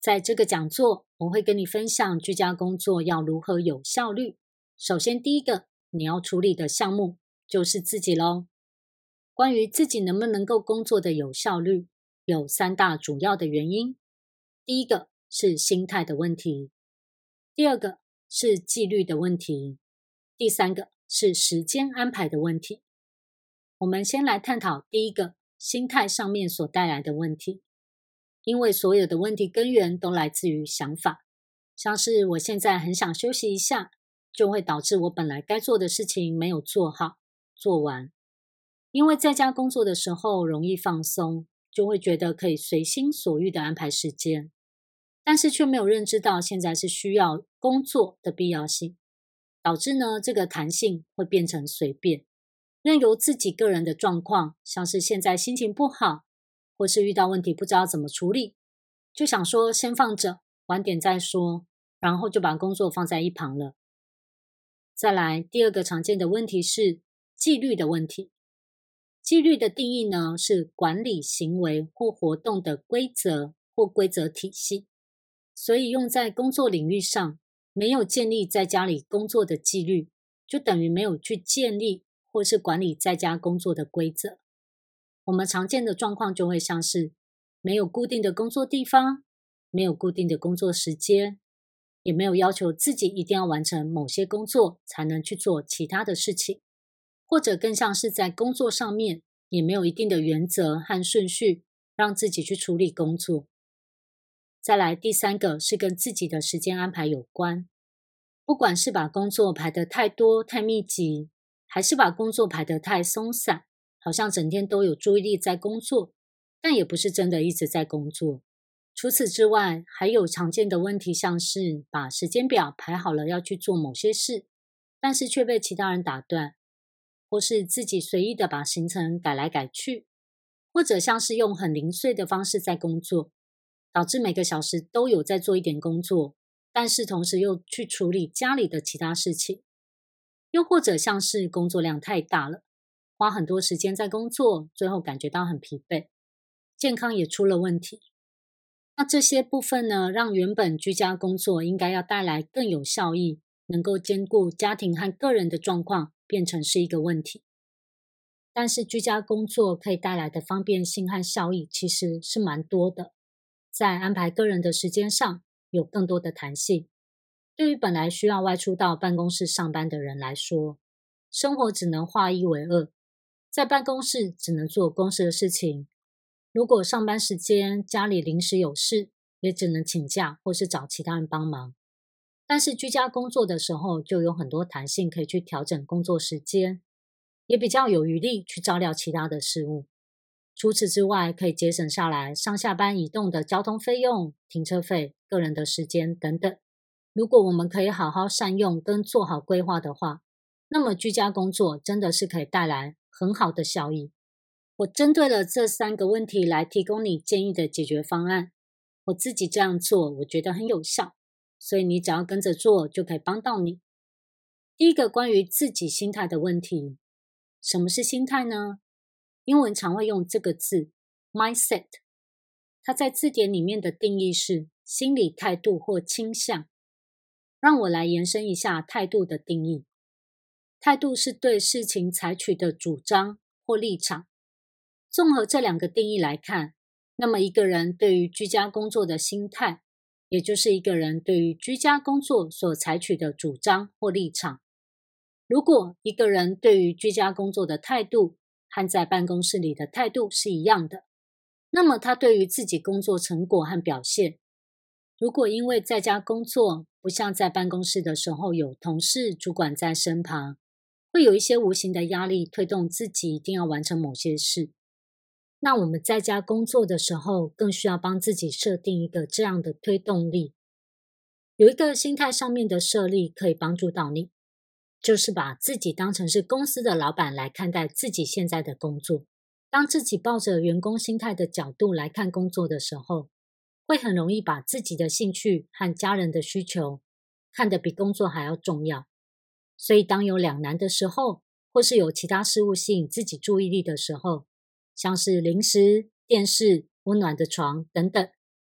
在这个讲座，我会跟你分享居家工作要如何有效率。首先，第一个你要处理的项目就是自己咯。关于自己能不能够工作的有效率，有3大主要的原因。第一个是心态的问题，第二个是纪律的问题，第三个是时间安排的问题。我们先来探讨第一个心态上面所带来的问题。因为所有的问题根源都来自于想法，像是我现在很想休息一下，就会导致我本来该做的事情没有做好、做完。因为在家工作的时候容易放松，就会觉得可以随心所欲的安排时间，但是却没有认知到现在是需要工作的必要性，导致呢这个弹性会变成随便，任由自己个人的状况，像是现在心情不好，或是遇到问题不知道怎么处理，就想说先放着，晚点再说，然后就把工作放在一旁了。再来，第二个常见的问题是纪律的问题。纪律的定义呢，是管理行为或活动的规则或规则体系，所以用在工作领域上，没有建立在家里工作的纪律，就等于没有去建立或是管理在家工作的规则。我们常见的状况就会像是没有固定的工作地方，没有固定的工作时间，也没有要求自己一定要完成某些工作才能去做其他的事情，或者更像是在工作上面也没有一定的原则和顺序，让自己去处理工作。再来，第三个是跟自己的时间安排有关，不管是把工作排得太多太密集，还是把工作排得太松散，好像整天都有注意力在工作，但也不是真的一直在工作。除此之外，还有常见的问题，像是把时间表排好了要去做某些事，但是却被其他人打断，或是自己随意的把行程改来改去，或者像是用很零碎的方式在工作，导致每个小时都有在做一点工作，但是同时又去处理家里的其他事情。又或者像是工作量太大了，花很多时间在工作，最后感觉到很疲惫，健康也出了问题。那这些部分呢，让原本居家工作应该要带来更有效益，能够兼顾家庭和个人的状况，变成是一个问题。但是居家工作可以带来的方便性和效益其实是蛮多的，在安排个人的时间上有更多的弹性。对于本来需要外出到办公室上班的人来说，生活只能化一为二，在办公室只能做公司的事情，如果上班时间家里临时有事，也只能请假或是找其他人帮忙。但是居家工作的时候就有很多弹性可以去调整工作时间，也比较有余力去照料其他的事物。除此之外，可以节省下来上下班移动的交通费用、停车费、个人的时间等等。如果我们可以好好善用跟做好规划的话，那么居家工作真的是可以带来很好的效益。我针对了这3个问题来提供你建议的解决方案。我自己这样做，我觉得很有效，所以你只要跟着做就可以帮到你。第一个，关于自己心态的问题。什么是心态呢？英文常会用这个字 mindset， 它在字典里面的定义是心理态度或倾向。让我来延伸一下态度的定义。态度是对事情采取的主张或立场。综合这2个定义来看，那么一个人对于居家工作的心态，也就是一个人对于居家工作所采取的主张或立场。如果一个人对于居家工作的态度和在办公室里的态度是一样的，那么他对于自己工作成果和表现，如果因为在家工作不像在办公室的时候有同事、主管在身旁，会有一些无形的压力推动自己一定要完成某些事。那我们在家工作的时候，更需要帮自己设定一个这样的推动力。有一个心态上面的设立可以帮助到你，就是把自己当成是公司的老板来看待自己现在的工作。当自己抱着员工心态的角度来看工作的时候，会很容易把自己的兴趣和家人的需求看得比工作还要重要。所以当有两难的时候，或是有其他事物吸引自己注意力的时候，像是零食、电视、温暖的床等等，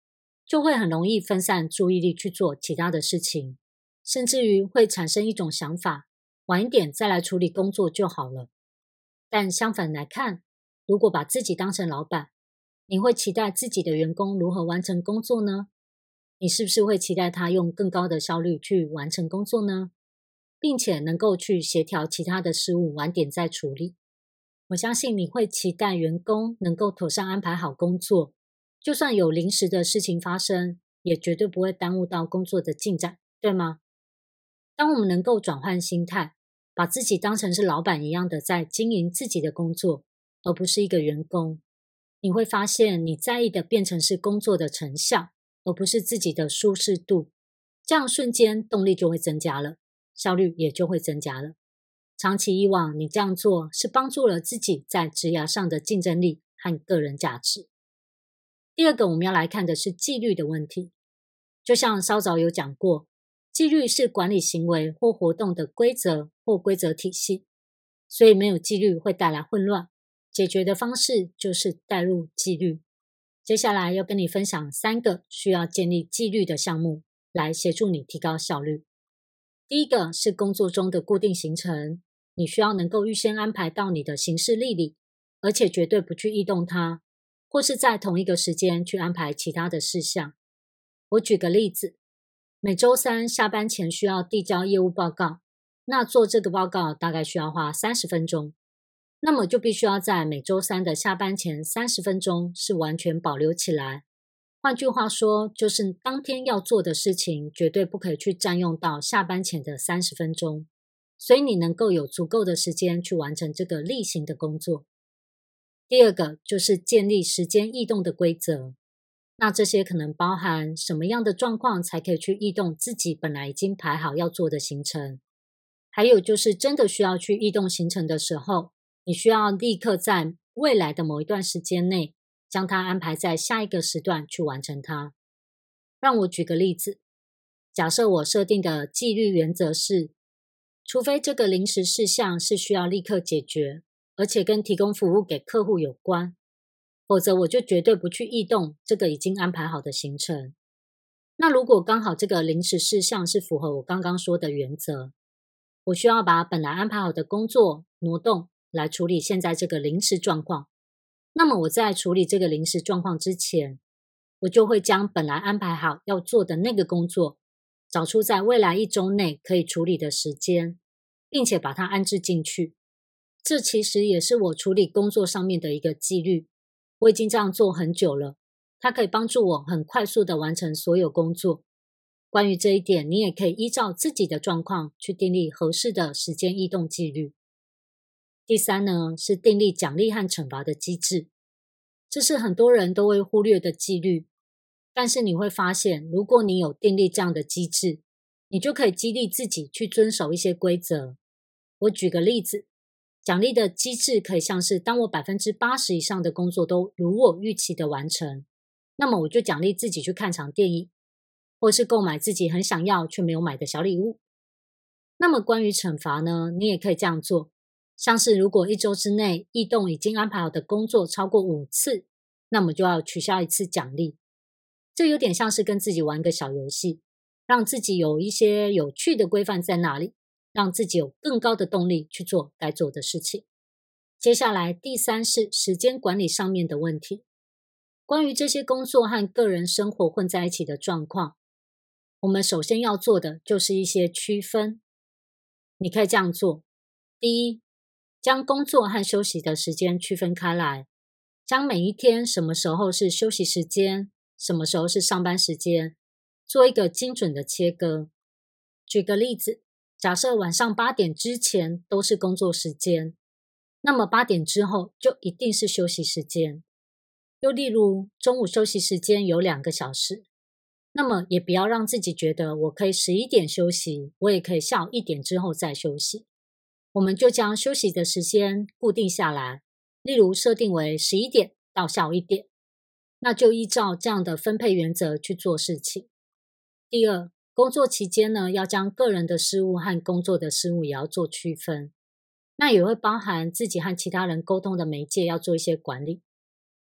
就会很容易分散注意力去做其他的事情，甚至于会产生一种想法，晚一点再来处理工作就好了。但相反来看，如果把自己当成老板，你会期待自己的员工如何完成工作呢？你是不是会期待他用更高的效率去完成工作呢？并且能够去协调其他的事务，晚点再处理。我相信你会期待员工能够妥善安排好工作，就算有临时的事情发生，也绝对不会耽误到工作的进展，对吗？当我们能够转换心态，把自己当成是老板一样的在经营自己的工作，而不是一个员工，你会发现你在意的变成是工作的成效，而不是自己的舒适度。这样瞬间动力就会增加了，效率也就会增加了。长期以往，你这样做是帮助了自己在职涯上的竞争力和个人价值。第二个我们要来看的是纪律的问题。就像稍早有讲过，纪律是管理行为或活动的规则或规则体系，所以没有纪律会带来混乱。解决的方式就是带入纪律。接下来要跟你分享3个需要建立纪律的项目，来协助你提高效率。第一个是工作中的固定行程，你需要能够预先安排到你的行事历里，而且绝对不去异动它，或是在同一个时间去安排其他的事项。我举个例子，每周3下班前需要递交业务报告，那做这个报告大概需要花30分钟，那么就必须要在每周3的下班前30分钟是完全保留起来。换句话说，就是当天要做的事情绝对不可以去占用到下班前的30分钟，所以你能够有足够的时间去完成这个例行的工作。第二个就是建立时间异动的规则，那这些可能包含什么样的状况才可以去异动自己本来已经排好要做的行程，还有就是真的需要去异动行程的时候，你需要立刻在未来的某一段时间内将它安排在下一个时段去完成它。让我举个例子，假设我设定的纪律原则是，除非这个临时事项是需要立刻解决，而且跟提供服务给客户有关，否则我就绝对不去异动这个已经安排好的行程。那如果刚好这个临时事项是符合我刚刚说的原则，我需要把本来安排好的工作挪动来处理现在这个临时状况。那么我在处理这个临时状况之前，我就会将本来安排好要做的那个工作，找出在未来1周内可以处理的时间，并且把它安置进去。这其实也是我处理工作上面的一个纪律，我已经这样做很久了，它可以帮助我很快速的完成所有工作。关于这一点，你也可以依照自己的状况去订立合适的时间异动纪律。第3呢，是订立奖励和惩罚的机制，这是很多人都会忽略的纪律，但是你会发现，如果你有订立这样的机制，你就可以激励自己去遵守一些规则。我举个例子，奖励的机制可以像是，当我 80% 以上的工作都如我预期的完成，那么我就奖励自己去看场电影，或是购买自己很想要却没有买的小礼物。那么关于惩罚呢，你也可以这样做，像是如果1周之内异动已经安排好的工作超过5次，那么就要取消1次奖励。这有点像是跟自己玩个小游戏，让自己有一些有趣的规范在那里，让自己有更高的动力去做该做的事情。接下来第3是时间管理上面的问题。关于这些工作和个人生活混在一起的状况，我们首先要做的就是一些区分。你可以这样做：第一，将工作和休息的时间区分开来，将每一天什么时候是休息时间，什么时候是上班时间，做一个精准的切割。举个例子，假设晚上8点之前都是工作时间，那么8点之后就一定是休息时间。又例如，中午休息时间有2个小时，那么也不要让自己觉得我可以11点休息，我也可以下午1点之后再休息。我们就将休息的时间固定下来，例如设定为11点到下午1点，那就依照这样的分配原则去做事情。第二，工作期间呢，要将个人的事务和工作的事务也要做区分，那也会包含自己和其他人沟通的媒介要做一些管理。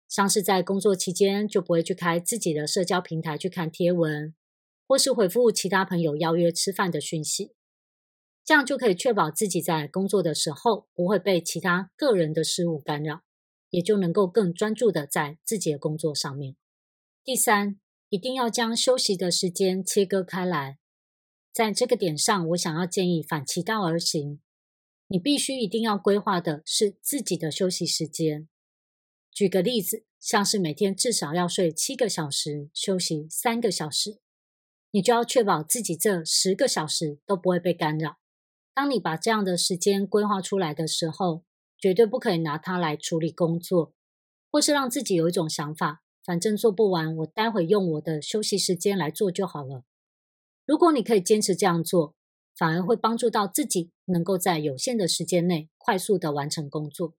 像是在工作期间就不会去开自己的社交平台去看贴文，或是回复其他朋友邀约吃饭的讯息。这样就可以确保自己在工作的时候不会被其他个人的事物干扰，也就能够更专注的在自己的工作上面。第三，一定要将休息的时间切割开来。在这个点上，我想要建议反其道而行，你必须一定要规划的是自己的休息时间。举个例子，像是每天至少要睡7个小时，休息3个小时，你就要确保自己这10个小时都不会被干扰。当你把这样的时间规划出来的时候，绝对不可以拿它来处理工作，或是让自己有一种想法，反正做不完，我待会用我的休息时间来做就好了。如果你可以坚持这样做，反而会帮助到自己能够在有限的时间内快速的完成工作。